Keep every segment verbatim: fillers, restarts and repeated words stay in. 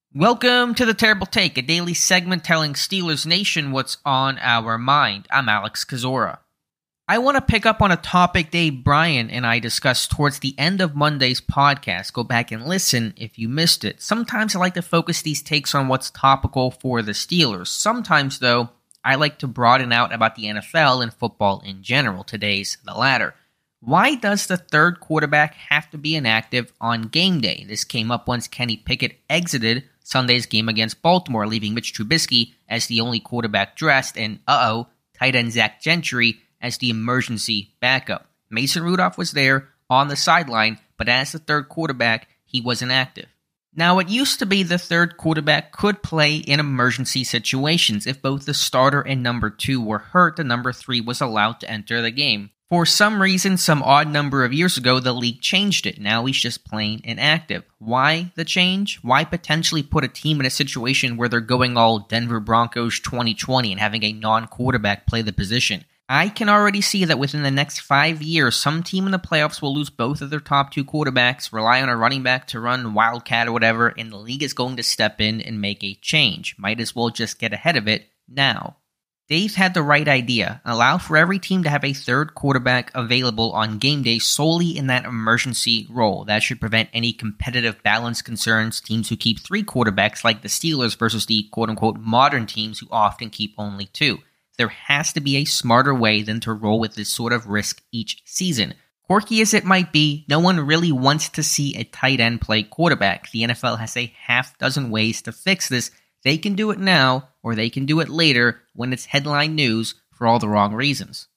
Welcome to The Terrible Take, a daily segment telling Steelers Nation what's on our mind. I'm Alex Kozora. I want to pick up on a topic Dave Bryan and I discussed towards the end of Monday's podcast. Go back and listen if you missed it. Sometimes I like to focus these takes on what's topical for the Steelers. Sometimes, though, I like to broaden out about the N F L and football in general. Today's the latter. Why does the third quarterback have to be inactive on game day? This came up once Kenny Pickett exited Sunday's game against Baltimore, leaving Mitch Trubisky as the only quarterback dressed, and uh-oh, tight end Zach Gentry as the emergency backup. Mason Rudolph was there on the sideline, but as the third quarterback, he was inactive. Now, it used to be the third quarterback could play in emergency situations. If both the starter and number two were hurt, the number three was allowed to enter the game. For some reason, some odd number of years ago, the league changed it. Now he's just plain inactive. Why the change? Why potentially put a team in a situation where they're going all Denver Broncos twenty twenty and having a non-quarterback play the position? I can already see that within the next five years, some team in the playoffs will lose both of their top two quarterbacks, rely on a running back to run wildcat or whatever, and the league is going to step in and make a change. Might as well just get ahead of it now. Dave had the right idea. Allow for every team to have a third quarterback available on game day solely in that emergency role. That should prevent any competitive balance concerns, teams who keep three quarterbacks like the Steelers versus the quote-unquote modern teams who often keep only two. There has to be a smarter way than to roll with this sort of risk each season. Quirky as it might be, no one really wants to see a tight end play quarterback. The N F L has a half dozen ways to fix this. They can do it now, or they can do it later when it's headline news for all the wrong reasons.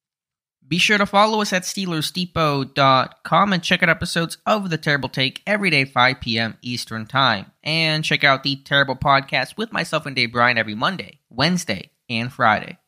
Be sure to follow us at Steelers Depot dot com and check out episodes of The Terrible Take every day, five p.m. Eastern Time. And check out The Terrible Podcast with myself and Dave Bryan every Monday, Wednesday, and Friday.